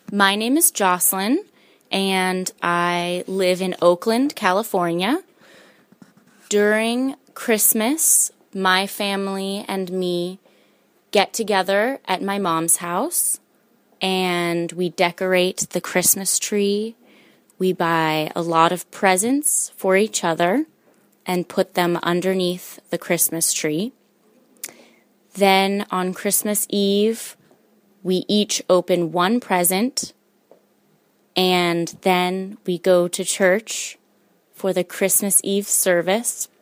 My name is Jocelyn, and I live in Oakland, California. During Christmas, my family and me get together at my mom's house, and we decorate the Christmas tree. We buy a lot of presents for each other and put them underneath the Christmas tree. Then on Christmas Eve, we each open one present, and then we go to church for the Christmas Eve service.